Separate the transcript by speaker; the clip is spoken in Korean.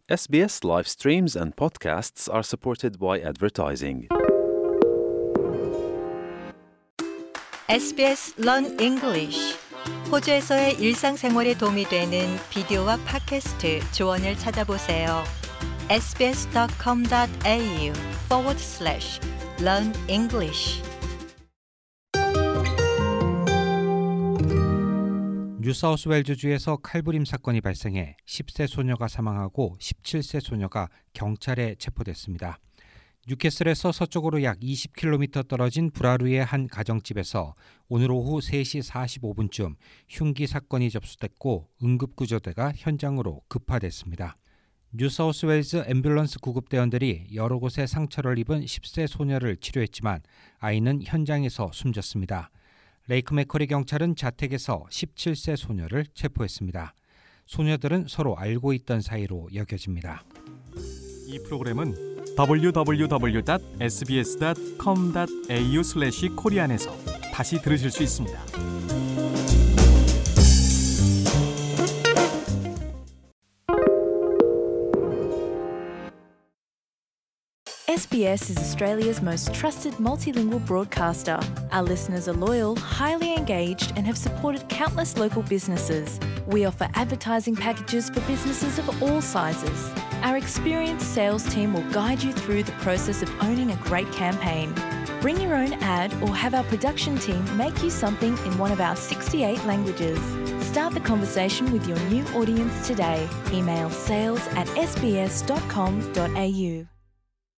Speaker 1: SBS live streams and podcasts are supported by advertising.
Speaker 2: SBS Learn English. 호주에서의 일상생활에 도움이 되는 비디오와 팟캐스트 조언을 찾아보세요. sbs.com.au/learn English.
Speaker 3: 뉴사우스웨일즈주에서 칼부림 사건이 발생해 10세 소녀가 사망하고 17세 소녀가 경찰에 체포됐습니다. 뉴캐슬에서 서쪽으로 약 20km 떨어진 브라루의 한 가정집에서 오늘 오후 3시 45분쯤 흉기 사건이 접수됐고 응급구조대가 현장으로 급파됐습니다. 뉴사우스웨일즈 앰뷸런스 구급대원들이 여러 곳에 상처를 입은 10세 소녀를 치료했지만 아이는 현장에서 숨졌습니다. 레이크 맥커리 경찰은 자택에서 17세 소녀를 체포했습니다. 소녀들은 서로 알고 있던 사이로 여겨집니다.
Speaker 4: 이 프로그램은 www.sbs.com.au/korean에서 다시 들으실 수 있습니다.
Speaker 5: SBS is Australia's most trusted multilingual broadcaster. Our listeners are loyal, highly engaged, and have supported countless local businesses. We offer advertising packages for businesses of all sizes. Our experienced sales team will guide you through the process of owning a great campaign. Bring your own ad or have our production team make you something in one of our 68 languages. Start the conversation with your new audience today. Email sales@sbs.com.au.